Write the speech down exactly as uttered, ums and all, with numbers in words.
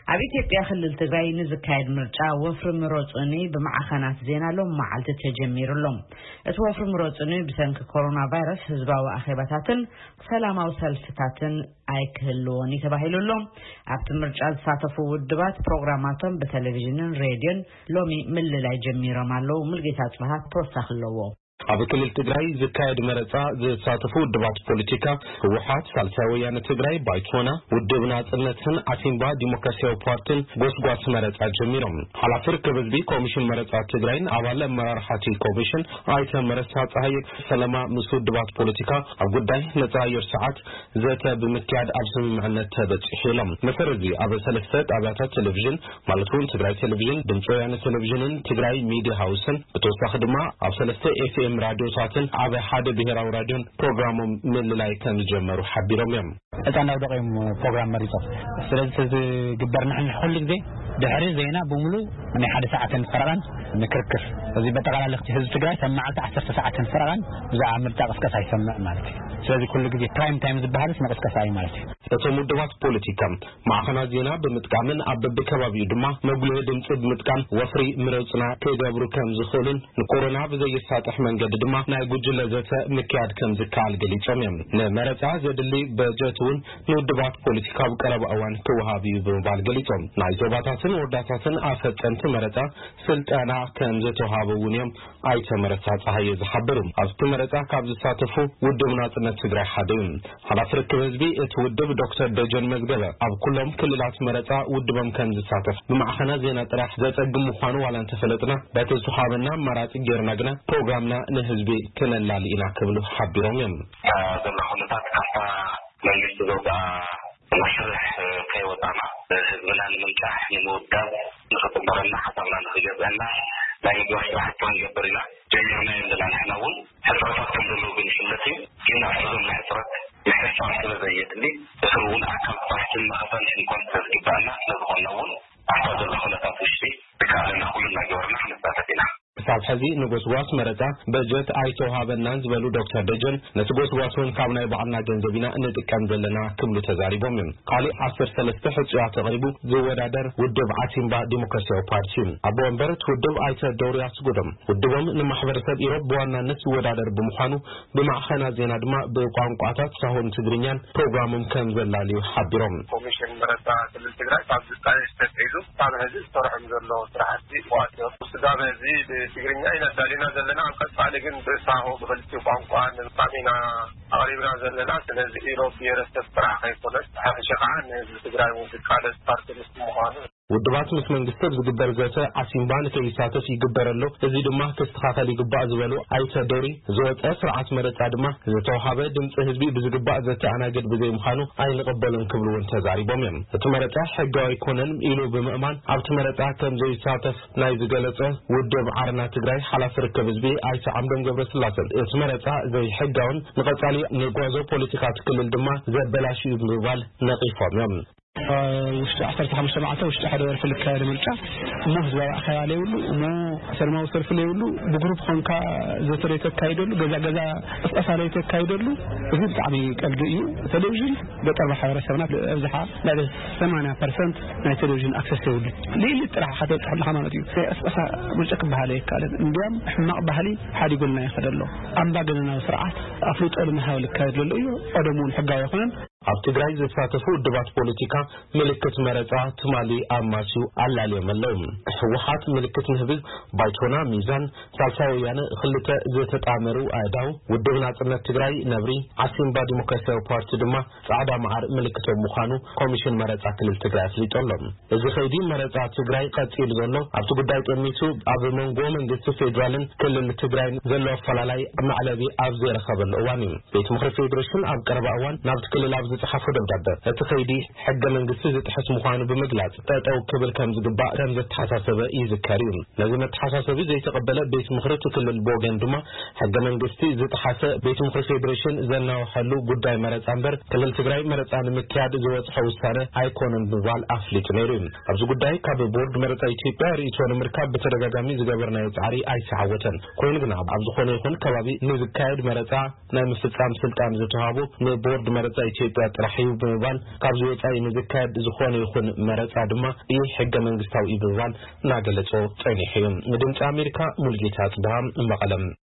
ኣብ ኢትዮጵያ ክልል ትግራይ ንዝካየድ ምርጫ ወፍሪ ምሮጽኒ ብማዕኸናት ዜና ሎም መዓልቲ ተጀሚሩሎም እቲ ወፍሪ ምሮጽኒ ብሰንኪ ኮሮና ቫይረስ ህዝባዊ ኣኼባታትን ሰላማዊ ሰልፍታትን ኣይክህልዎን ተባሂሉሎም ኣብቲ ምርጫ ዝሳተፉ ውድባት ፕሮግራማቶም በቴሌቪዥንን ሬድዮን ሎሚ ምልላይ ጀሚሮም ኣለው ሙልጌታ ጽባህ ተወሳኺ ኣለዎ ኣብ ክልል ትግራይ ዝካየድ መረጻ ዝሳተፉ ውድባት ፖለቲካ ህወሓት ሳልሳይ ወያነ ትግራይ ባይቶና ውድብ ናጽነትን አሲምባ ዲሞክራሲያዊ ፓርቲን ጎስጓስ መረጻ ጀሚሮም ሓላፊ ርክብ ህዝቢ ኮሚሽን መረጻ ትግራይን ኣባል አመራርሓቲ ኮሚሽን ኣይተ መረሳ ፀሐይ ሰላማ ምስ ውድባት ፖለቲካ ኣብ ጉዳይ ነፃ ኣየር ሰዓት ዘተ ብምክያድ ኣብ ስምምዕነት ተበፂሒሎም መሰረዚ ኣብ ሰለስተ ጣብያታት ቴሌቪዥን ማለት እውን ትግራይ ቴሌቪዥን ድምፂ ወያነ ቴሌቪዥንን ትግራይ ሚድያ ሃውስን ብተወሳኺ ድማ ኣብ ሰለስተ ኤፍኤም ራዲዮ ሳትን ኣብ ሓደ ብሄራዊ ራድዮን ፕሮግራሞም ምልላይ ከም ጀመሩ ሓቢሮም እዮም እጣናው ደቂም ፕሮግራም መሪጾም ስለዚህ ግበርና ሁሉ ጊዜ ድሕሪ ዜና በሙሉ ናይ ሓደ ሰዓትን ፈረቃን ንክርክር እዚ በጠቃላልቲ ህዝብ ትግራይ ሰማዓልቲ ዓሰርተ ሰዓትን ፈረቃን ብዛዕባ ምርጫ ቅስቀሳ ይሰምዕ ማለት እዩ ስለዚህ ኩሉ ጊዜ ፕራይም ታይም ዝበሃልስ ቅስቀሳ እዩ ማለት እዩ እቶም ውድባት ፖለቲካ ማዕኸናት ዜና ብምጥቃምን ኣብ በብከባቢኡ ድማ መጉልህ ድምፂ ብምጥቃም ወፍሪ ምረጽና ከይገብሩ ከም ዝኽእሉን ንኮሮና ብዘይሳጥሕ መንገዲ ድማ ናይ ጉጅለ ዘተ ምክያድ ከም ዝከኣል ገሊፆም እዮም ንመረፃ ዘድሊ በጀት እውን ንውድባት ፖለቲካ ብቀረባ እዋን ክወሃብ እዩ ብምባል ገሊፆም ናይ ዞባታትን ወረዳታትን ኣፈፀምቲ መረፃ ስልጠና ከም ዝተወሃበ እውን እዮም ኣይተ መረፃ ፀሐይ ዝሓበሩ ኣብቲ መረፃ ካብ ዝሳተፉ ውድብ ናጽነት ትግራይ ሓደ እዩ ሓላፊ ርክብ ህዝቢ እቲ ውድብ ዶክተር ደጀን መዝገበ ኣብ ኩሎም ክልላት መረፃ ውድቦም ከም ዝሳተፍ ብማዕኸናት ዜና ጥራሕ ዘፀግም ምዃኑ ዋላ እንተፈለጥና በቲ ዝወሃበና ኣማራፂ ጌርና ግና ፕሮግራምና ንህዝቢ ክነላልኢና ክብሉ ሓቢሮም እዮም ዘሎ ኩነታት ካፍታ መንግስቲ ዘውፅኣ መሽርሕ ከይወጣና ህዝብና ንምንጫሕ ንምውዳብ ንኽጥበረና ሓሳብና ንኽገብአና ናይ ምግባር ስራሕቲ ክንገብር ኢና ጀሚርና ዘለና ንሕና እውን ሕፅረታት ከም ዘለዎ ግን ይፍለጥ እዩ ግን ኣብዞም ናይ ሕፅረት ምሕሳብ ስለዘየድሊ እቲ እውን ኣካል ፓርቲን መኸተልሽ እንኳን ተዝግባአና ስለዝኾነ እውን ኣብታ ዘሎ ኩነታት ውሽጢ ብካልና ኩሉና ገበርና ክንሳተፍ ኢና ሳብ ሕዚ ንጎስጓስ መረፃ በጀት ኣይተወሃበናን ዝበሉ ዶክተር ደጀን ነቲ ጎስጓስን ካብ ናይ ባዕልና ገንዘቢና እንጥቀም ዘለና ክብሉ ተዛሪቦም እዮም ካሊእ ዓሰርተ ሰለስተ ሕፁያት ተቕሪቡ ዝወዳደር ውድብ ዓሲምባ ዲሞክራሲያዊ ፓርቲ ኣብ ወንበር ውድብ ኣይተ ደውሪ ኣስጉዶም ውድቦም ንማሕበረሰብ ኢሮብ ብዋናነት ዝወዳደር ብምዃኑ ብማዕኸናት ዜና ድማ ብቋንቋታት ሳሆን ትግርኛን ፕሮግራሞም ከም ዘላልዩ ሓቢሮም ኮሚሽን መረፃ ክልል ትግራይ ካብ ዝጣይ ዝተተይዙ ካብ ሕዚ ዝተሰርሖም ዘሎ ስራሕቲ ዋትዮ ስጋበ እዚ ትግርኛ ይነዳሊና ዘለና አንቀጻሊ ግን በሳሆ በልቲ ቋንቋ ንጣሚና አሪብና ዘለና ስለዚህ ኢሮፕ የረሰብ ስራህ አይቆለስ አፍሸቃን ትግራይ ሙዚቃ ለስፓርት ምስተመሆኑ ውድባት ምስ መንግስት ዝግበር ዘተ አሲምባን ከይሳተፍ ይግበረሎ እዚ ድማ ተስተኻኸል ይግባእ ዝበሉ ኣይተ ዶሪ ዘወፀ ስርዓት መረፃ ድማ ዝተወሃበ ድምፂ ህዝቢ ብዝግባእ ዘተ ኣናገድ ብዘይ ምዃኑ ኣይንቕበልን ክብሉ እውን ተዛሪቦም እዮም እቲ መረፃ ሕጋዊ ይኮነን ኢሉ ብምእማን ኣብቲ መረፃ ከም ዘይሳተፍ ናይ ዝገለፀ ውድብ ዓረና ትግራይ ሓላፊ ርክብ ህዝቢ ኣይተ ዓምዶም ገብረስላሴ እቲ መረፃ ዘይሕጋውን ንቐጻሊ ንጓዞ ፖለቲካ ትክልል ድማ ዘበላሽዩ ብምባል ነቒፎም እዮም وش عشرة خمسة معته وش أحد يعرف الكلام المرجع مو زوا خيالي يقولوا مو سلمى وصرف لي يقولوا بجروب خنكا زتريت كايدلو جزا جزا أسريت كايدلو وزيد عمي الجيو تلفزيون بتربح حوالي سبعة أزحى لا ثمانية بالمئة من التلفزيون أكسس يقولوا ليه اللي ترى حتى تحل حمانة ديو أس مرجع بهالي كلام نديم إحنا بهالي حد يقولنا ياخد الله أم بعدنا سرعة أفلوت أول محاول كايدلو يو أدمون حقا يخون ኣብ ትግራይ ዝሳተፉ ውድባት ፖለቲካ ምልክት መረፃ ትማሊ ኣማሲው ኣላልዮም ኣለው ህወሓት ምልክት ንህዝብ ባይቶና ሚዛን ሳልሳይ ወያነ ክልተ ዝተጣመሩ ኣእዳው ውድብ ናጽነት ትግራይ ነብሪ ዓሲምባ ዲሞክራሲያዊ ፓርቲ ድማ ጻዕዳ መዓር ምልክቶም ምዃኑ ኮሚሽን መረፃ ክልል ትግራይ ኣፍሊጦሎም እዚ ኸይዲ መረፃ ትግራይ ቀፂሉ ዘሎ ኣብቲ ጉዳይ ጠሚቱ ኣብ መንጎ መንግስቲ ፌደራልን ክልል ትግራይ ዘሎ ኣፈላላይ ማዕለቢ ኣብ ዝረኸበሉ እዋን እዩ ቤት ምክሪ ፌደሬሽን ኣብ ቀረባ እዋን ናብቲ ክልል ኣብ صحفه دبدبه اتخيدي حق መንግስት ዝጥሕስ ምዃኑ ብምግላጽ ተጠው ክብል ከም ዝግባእ ከም ዝተሓሳሰበ ይዝከሪም ለዚህ መተሓሳሰብ ዘይተቀበለ ቤት ምክሪ ክልል ቦገን ድማ ሕገ መንግስቲ ዝጥሓሰ ቤት ምክሪ ፌደሬሽን ዘናው ሐሉ ጉዳይ መረፃ እምበር ክልል ትግራይ መረፃ ንምክያድ ዝወጽሐ ውሳነ ኣይኮነን ብባል ኣፍሊጥ ነይሩ ኣብዚ ጉዳይ ካብ ቦርድ መረፃ ኢትዮጵያ ሪኢቶን ምርካብ በተደጋጋሚ ዝገበርናዮ ጻዕሪ ኣይሰዓወተን ኮይኑ ግን ኣብ ዝኾነ ይኹን ከባቢ ንዝካየድ መረፃ ናይ ምፍጻም ስልጣን ዝተዋሃቡ ንቦርድ መረፃ ኢትዮጵያ ኢትዮጵያ ጥራሕዩ ብምባል ካብ ዝወፃኢ ንዝካየድ ዝኾነ ይኹን መረፃ ድማ ይህ ሕገ መንግስታዊ ብምባል እናገለጾ ጸኒሑ እዩ። ድምፂ አሜሪካ ሙልጌታ ጽባህ መቐለም